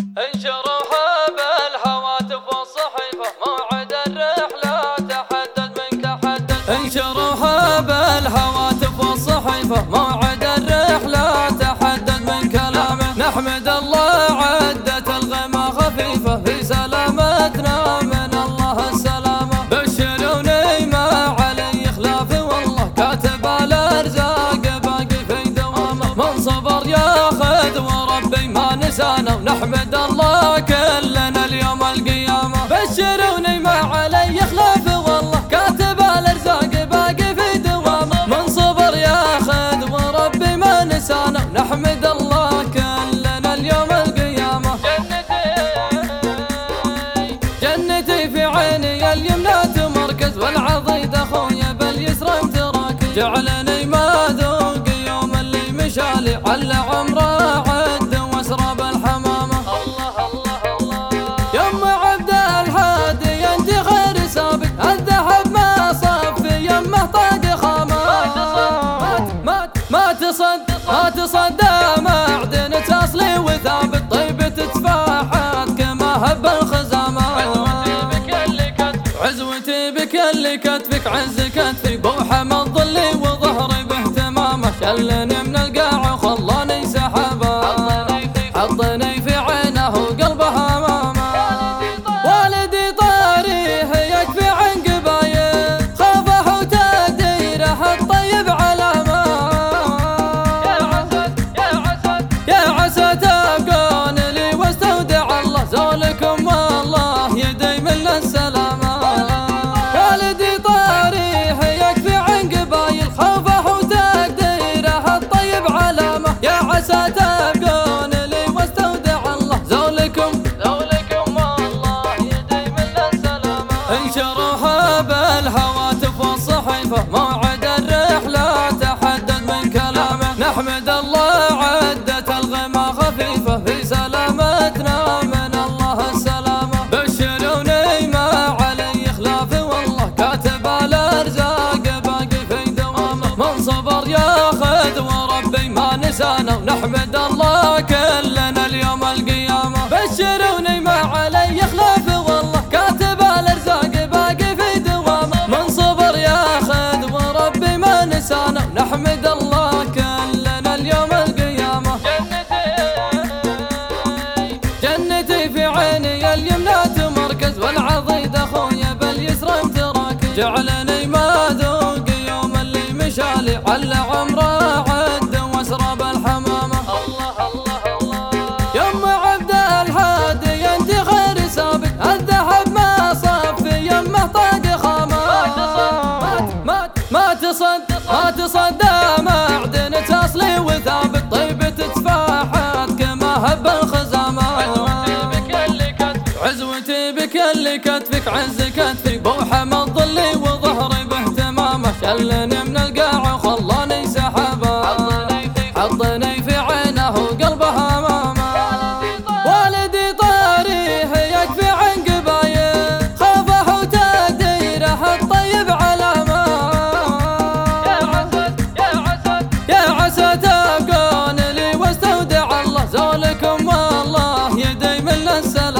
انشروها بالهواتف والصحيفة موعد الرحلة تحدد من تحدد. انشروها بالهواتف والصحيفة موعد الرحلة تحدد من كلامه. نحمد الله عدة الغمى خفيفة في سلامتنا من الله السلامة. بشروني ما علي خلافي والله كاتب الارزاق باقي في دوامه. من صبر ياخذ وربي ما نسانا ونحمد الله كلنا اليوم القيامة. بشروني ما علي خلافي والله كاتب الارزاق باقي في دوامه. من صبر ياخذ وربي ما نسانا ونحمد الله كلنا اليوم القيامة. جنتي في عيني اليمنى تمركز والعضيد اخويا باليسرى متراكز. جعلني ما ذوق يوم اللي مشالي على عمره عد واسرى بالحمامة. الله الله الله يم عبد الهادي انت خير سابق الذهب ما صف في يمه طاق خامة. ما تصدى معدن اصلي وثابت طيبة تفاحات كما هب الخزامة. عزوتي بكل كتفك عز كتفي بوحة من ظلي وظهري باهتمامه. شلني من القاع وخلاني سحابه حطني في عينه وقلبه امامه. والدي طاريه يكفي عن قبايه خوفه وتقديره الطيب علامه. يا عسى تبقون لي واستودع الله زولكم والله يديم لنا السلامه. والدي طاريه يكفي عن قبايل خوفه وتقديره الطيب علامه. يا عسى تبقون لي واستودع الله زولكم والله يديم لنا السلامه. انشروها بالهواتف والصحيفة موعد الرحلة تحدد من كلامه. نحمد الله عدة الغمى خفيفة في سلامتنا من الله السلامة. بشروني ما علي خلافي والله كاتب الارزاق باقي في دوامه. من صبر ياخذ وربي ما نسانا ونحمد الله كلنا اليوم القيامة. بشروني ما علي خلافي والله كاتب الارزاق باقي في دوامه. من صبر ياخذ وربي ما نسانا ونحمد الله كلنا اليوم القيامة. جنتي في عيني اليمنى تمركز والعضيد اخويا باليسرى متراكز. جعلني ما ذوق يوم اللي مشالي على عمره عد واسرى بالحمامة. الله الله الله يم عبد الهادي انت خير سابق الذهب ما صف في يمه طاق خامة. ما تصدى معدن اصلي وثابت طيبة تفاحات كما هب الخزامة. عزوتي بكل كتفك عز كتفي بوحة من ظلي وظهري باهتمامه. شلني من القاع وخلاني سحابه حطني في عينه وقلبه امامه. والدي طاريه يكفي عن قبايه خوفه وتقديره الطيب علامه. يا عسى تبقون لي واستودع الله زولكم والله يديم لنا السلامة.